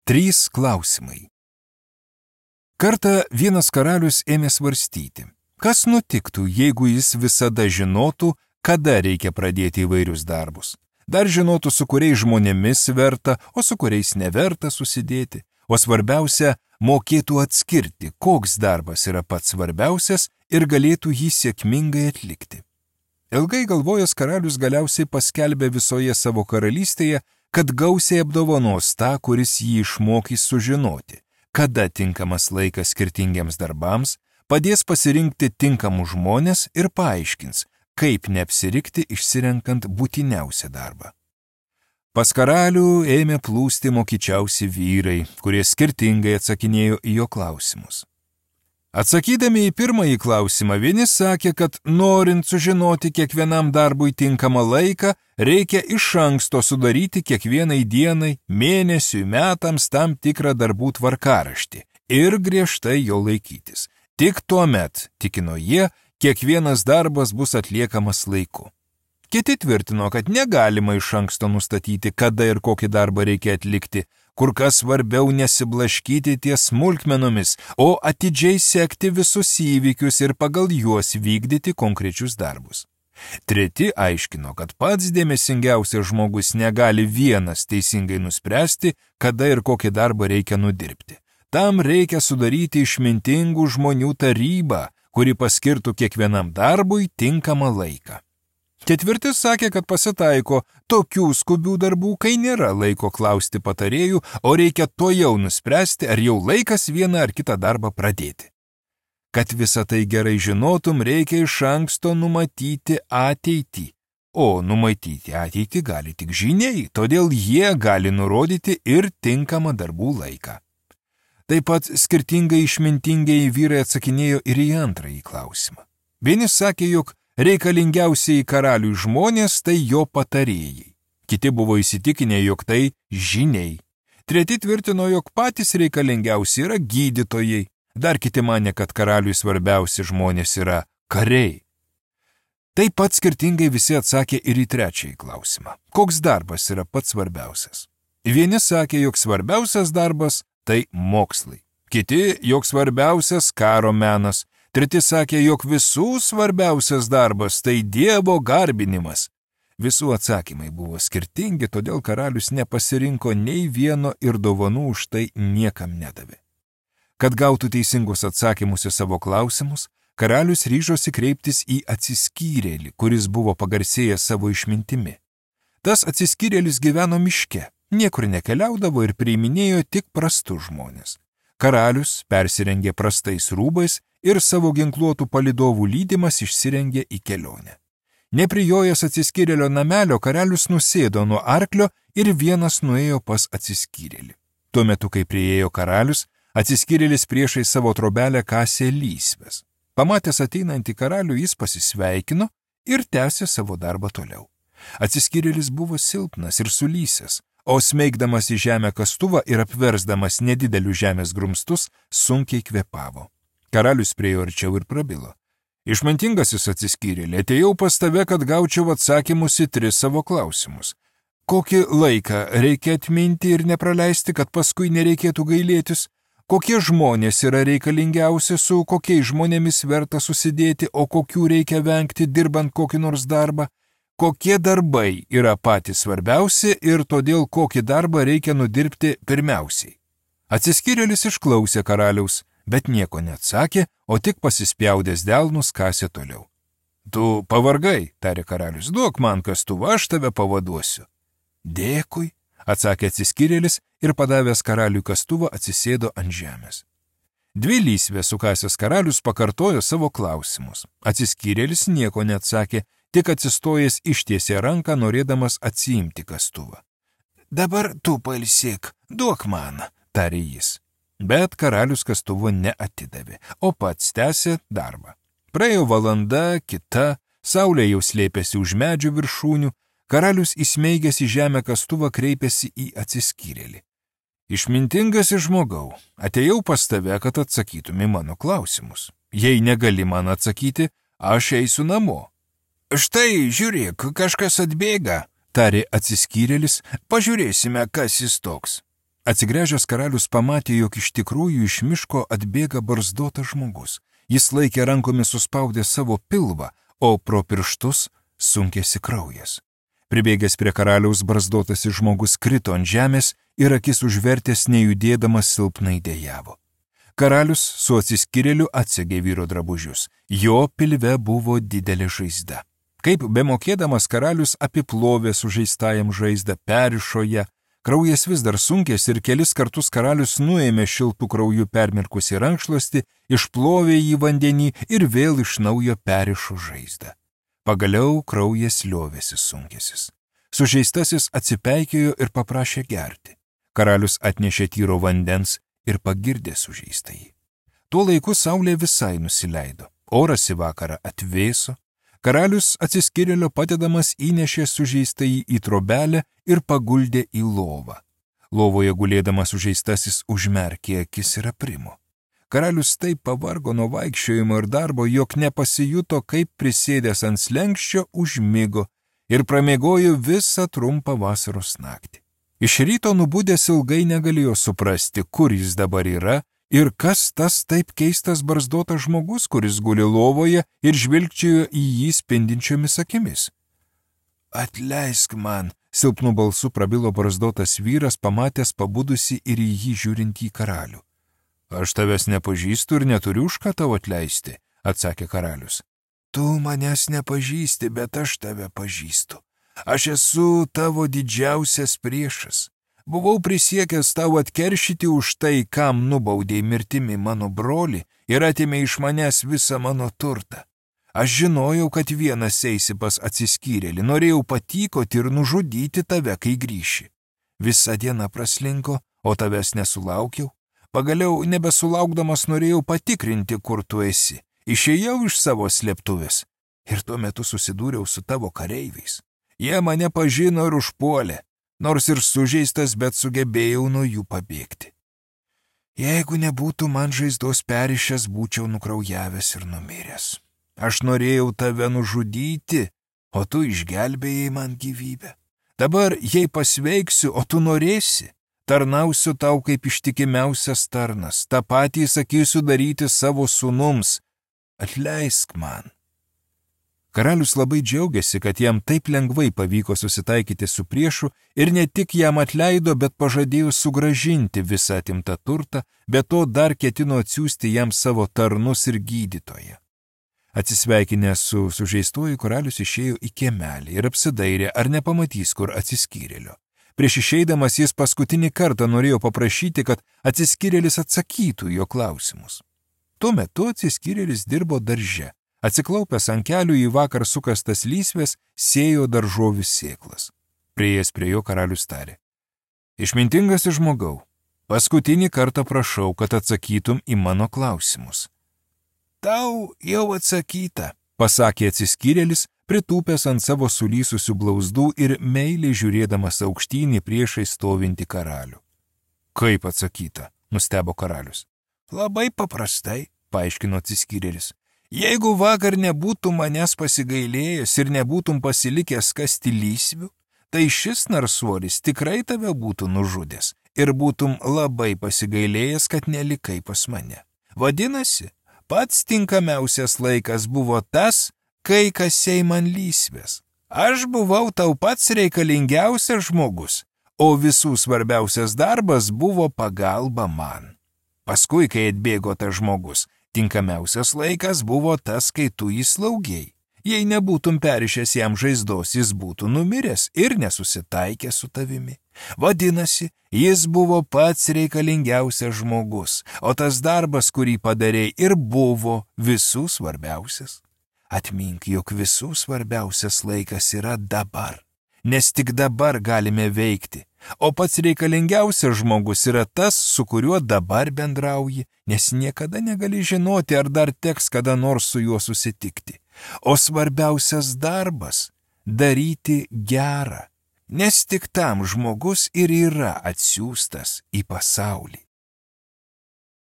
3 klausimai. Kartą vienas karalius ėmė svarstyti, kas nutiktų, jeigu jis visada žinotų, kada reikia pradėti įvairius darbus. Dar žinotų, su kuriais žmonėmis verta, o su kuriais neverta susidėti. O svarbiausia, mokėtų atskirti, koks darbas yra pats svarbiausias ir galėtų jį sėkmingai atlikti. Ilgai galvojęs karalius galiausiai paskelbė visoje savo karalystėje, kad gausiai apdovanos tą, kuris jį išmokys sužinoti, kada tinkamas laikas skirtingiems darbams, padės pasirinkti tinkamus žmonės ir paaiškins, kaip neapsirikti išsirenkant būtiniausią darbą. Pas karalių ėmė plūsti mokyčiausi vyrai, kurie skirtingai atsakinėjo į jo klausimus. Atsakydami į pirmąjį klausimą, vieni sakė, kad norint sužinoti kiekvienam darbui tinkamą laiką, reikia iš anksto sudaryti kiekvienai dienai, mėnesiui, metams tam tikrą darbų tvarkaraštį ir griežtai jo laikytis. Tik tuomet, tikino jie, kiekvienas darbas bus atliekamas laiku. Kiti tvirtino, kad negalima iš anksto nustatyti, kada ir kokį darbą reikia atlikti, kur kas svarbiau nesiblaškyti ties smulkmenomis, o atidžiai sekti visus įvykius ir pagal juos vykdyti konkrečius darbus. Treti aiškino, kad pats dėmesingiausias žmogus negali vienas teisingai nuspręsti, kada ir kokį darbą reikia nudirbti. Tam reikia sudaryti išmintingų žmonių tarybą, kuri paskirtų kiekvienam darbui tinkamą laiką. Ketvirti sakė, kad pasitaiko tokių skubių darbų, kai nėra laiko klausti patarėjų, o reikia tuojau nuspręsti, ar jau laikas vieną ar kitą darbą pradėti. Kad visą tai gerai žinotum, reikia iš anksto numatyti ateitį, o numatyti ateitį gali tik žyniai, todėl jie gali nurodyti ir tinkamą darbų laiką. Taip pat skirtingai išmintingiai vyrai atsakinėjo ir į antrąjį klausimą. Vieni sakė, jog reikalingiausiai karaliui žmonės tai jo patarėjai. Kiti buvo įsitikinę, jog tai žyniai. Treti tvirtino, jog patys reikalingiausi yra gydytojai. Dar kiti manė, kad karaliui svarbiausi žmonės yra kariai. Taip pat skirtingai visi atsakė ir į trečiąjį klausimą. Koks darbas yra pats svarbiausias? Vieni sakė, jog svarbiausias darbas tai mokslai. Kiti, jog svarbiausias karo menas. Treti sakė, jog visų svarbiausias darbas tai Dievo garbinimas. Visų atsakymai buvo skirtingi, todėl karalius nepasirinko nei vieno ir dovanų už tai niekam nedavė. Kad gautų teisingus atsakymus į savo klausimus, karalius ryžosi kreiptis į atsiskyrėlį, kuris buvo pagarsėjęs savo išmintimi. Tas atsiskyrėlis gyveno miške, niekur nekeliaudavo ir priiminėjo tik prastus žmonės. Karalius persirengė prastais rūbais ir savo ginkluotų palydovų lydimas išsirengė į kelionę. Neprijojęs atsiskyrėlio namelio, karalius nusėdo nuo arklio ir vienas nuėjo pas atsiskyrėlį. Tuo metu, kai priėjo karalius, atsiskyrėlis priešai savo trobelę kasė lysves. Pamatęs ateinantį karalių, jis pasisveikino ir tęsė savo darbą toliau. Atsiskyrėlis buvo silpnas ir sulysęs, o smeigdamas į žemę kastuvą ir apversdamas nedidelius žemės grumstus, sunkiai kvėpavo. Karalius priejo arčiau ir prabilo. Išmintingasis atsiskyrėlė, atėjau pas tave, kad gaučiau atsakymus į 3 savo klausimus. Kokį laiką reikia atminti ir nepraleisti, kad paskui nereikėtų gailėtis? Kokie žmonės yra reikalingiausi, su kokiais žmonėmis verta susidėti, o kokių reikia vengti dirbant kokį nors darbą? Kokie darbai yra patys svarbiausi ir todėl kokį darbą reikia nudirbti pirmiausiai? Atsiskyrėlis išklausė karaliaus, bet nieko neatsakė, o tik pasispjaudęs delnus kasė toliau. Tu pavargai, tarė karalius, duok man kastuvą, aš tave pavaduosiu. Dėkui, atsakė atsiskyrėlis ir padavęs karaliui kastuvą atsisėdo ant žemės. 2 lysvės sukasęs karalius pakartojo savo klausimus. Atsiskyrėlis nieko neatsakė, tik atsistojęs ištiesė ranką, norėdamas atsiimti kastuvą. Dabar tu pailsėk, duok man, tarė jis. Bet karalius kastuvo neatidavė, o pats tęsė darbą. Praėjo valanda, kita, saulė jau slėpėsi už medžių viršūnių, karalius įsmeigęs į žemę kastuvą kreipėsi į atsiskyrėlį. Išmintingas žmogau, atėjau pas tave, kad atsakytum į mano klausimus. Jei negali man atsakyti, aš eisiu namo. Štai, žiūrėk, kažkas atbėga, tarė atsiskyrėlis, pažiūrėsime, kas jis toks. Atsigręžęs karalius pamatė, jog iš tikrųjų iš miško atbėga barzdotas žmogus. Jis laikė rankomis suspaudė savo pilvą, o pro pirštus sunkėsi kraujas. Pribėgęs prie karaliaus barzdotasis žmogus krito ant žemės ir akis užvertęs nejudėdamas silpnai dejavo. Karalius su atsiskyrėliu atsegė vyro drabužius. Jo pilve buvo didelė žaizda. Kaip bemokėdamas karalius apiplovė sužeistajam žaizdą, perišo ją. Kraujas vis dar sunkės ir kelis kartus karalius nuėmė šiltų kraujų permirkusį rankšluostį, išplovė jį vandenį ir vėl iš naujo perišo žaizdą. Pagaliau kraujas liovėsi sunkėsis. Sužeistasis atsipeikėjo ir paprašė gerti. Karalius atnešė tyro vandens ir pagirdė sužeistąjį. Tuo laiku saulė visai nusileido. Oras į vakarą atvėso. Karalius atsiskyrėlio padedamas įnešė sužeistąjį į trobelę ir paguldė į lovą. Lovoje gulėdamas sužeistasis užmerkė akis ir aprimo. Karalius taip pavargo nuo vaikščiojimo ir darbo, jog nepasijuto, kaip prisėdęs ant slenksčio užmigo ir pramiegojo visą trumpą vasaros naktį. Iš ryto nubudęs ilgai negalėjo suprasti, kur jis dabar yra ir kas tas taip keistas barzdotas žmogus, kuris guli lovoje ir žvilgčiojo į jį spindinčiomis akimis. Atleisk man, silpnu balsu prabilo barzdotas vyras, pamatęs pabudusi ir į jį žiūrintį karalių. Aš tavęs nepažįstu ir neturiu už ką tau atleisti, atsakė karalius. Tu manęs nepažįsti, bet aš tave pažįstu. Aš esu tavo didžiausias priešas. Buvau prisiekęs tau atkeršyti už tai, kam nubaudei mirtimi mano brolį ir atėmė iš manęs visą mano turtą. Aš žinojau, kad vienas eisi pas atsiskyrėlį, norėjau patykoti ir nužudyti tave, kai grįši. Visa diena praslinko, o tavęs nesulaukiau. Pagaliau, nebesulaukdamas, norėjau patikrinti, kur tu esi. Išėjau iš savo slėptuvės ir tuo metu susidūriau su tavo kareiviais. Jie mane pažino ir užpuolė, nors ir sužeistas, bet sugebėjau nuo jų pabėgti. Jeigu nebūtų man žaizdos perišęs, būčiau nukraujavęs ir numiręs. Aš norėjau tave nužudyti, o tu išgelbėjai man gyvybę. Dabar, jei pasveiksiu, o tu norėsi, tarnausiu tau kaip ištikimiausias tarnas, tą patį sakysiu daryti savo sūnums. Atleisk man. Karalius labai džiaugiasi, kad jam taip lengvai pavyko susitaikyti su priešu ir ne tik jam atleido, bet pažadėjo sugrąžinti visą atimtą turtą, bet to dar ketino atsiųsti jam savo tarnus ir gydytoją. Atsisveikinęs su sužeistuoju, karalius išėjo į kiemelį ir apsidairė, ar nepamatys, kur atsiskyrėlio. Prieš išeidamas jis paskutinį kartą norėjo paprašyti, kad atsiskyrėlis atsakytų jo klausimus. Tuo metu atsiskyrėlis dirbo darže. Atsiklaupęs ant kelių į vakar sukastas lysves, sėjo daržovių sėklas. Priėjęs prie jo karalius tarė: Išmintingas žmogau, paskutinį kartą prašau, kad atsakytum į mano klausimus. Tau jau atsakyta, pasakė atsiskyrėlis, pritūpęs ant savo sulysusių blauzdų ir meiliai žiūrėdamas aukštynį priešai stovintį karalių. Kaip atsakyta, nustebo karalius. Labai paprastai, paaiškino atsiskyrėlis. Jeigu vakar nebūtum manęs pasigailėjęs ir nebūtum pasilikęs kasti lysvių, tai šis narsuolis tikrai tave būtų nužudęs ir būtum labai pasigailėjęs, kad nelikai pas mane. Vadinasi, pats tinkamiausias laikas buvo tas, kai kasei man lysves. Aš buvau tau pats reikalingiausias žmogus, o visų svarbiausias darbas buvo pagalba man. Paskui, kai atbėgo tas žmogus, tinkamiausias laikas buvo tas, kai tu jį slaugėjai. Jei nebūtum perišęs jam žaizdos, jis būtų numiręs ir nesusitaikęs su tavimi. Vadinasi, jis buvo pats reikalingiausias žmogus, o tas darbas, kurį padarei, ir buvo visų svarbiausias. Atmink, jog visų svarbiausias laikas yra dabar, nes tik dabar galime veikti, o pats reikalingiausias žmogus yra tas, su kuriuo dabar bendrauji, nes niekada negali žinoti, ar dar teks kada nors su juo susitikti. O svarbiausias darbas – daryti gerą, nes tik tam žmogus ir yra atsiųstas į pasaulį.